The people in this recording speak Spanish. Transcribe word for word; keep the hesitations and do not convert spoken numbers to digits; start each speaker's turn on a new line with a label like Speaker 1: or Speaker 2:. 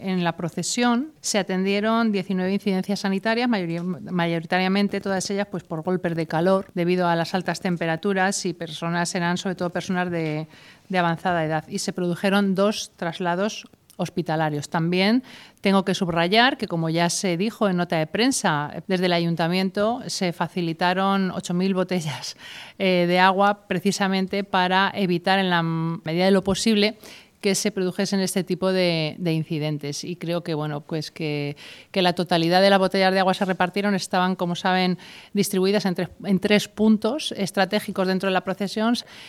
Speaker 1: En la procesión se atendieron diecinueve incidencias sanitarias, mayoritariamente todas ellas pues, por golpes de calor debido a las altas temperaturas y personas eran sobre todo personas de, de avanzada edad. Y se produjeron dos traslados hospitalarios. También tengo que subrayar que, como ya se dijo en nota de prensa, desde el Ayuntamiento se facilitaron ocho mil botellas eh, de agua precisamente para evitar, en la medida de lo posible, que se produjesen este tipo de, de incidentes. Y creo que, bueno, pues que, que la totalidad de las botellas de agua se repartieron, estaban, como saben, distribuidas en tres, en tres puntos estratégicos dentro de la procesión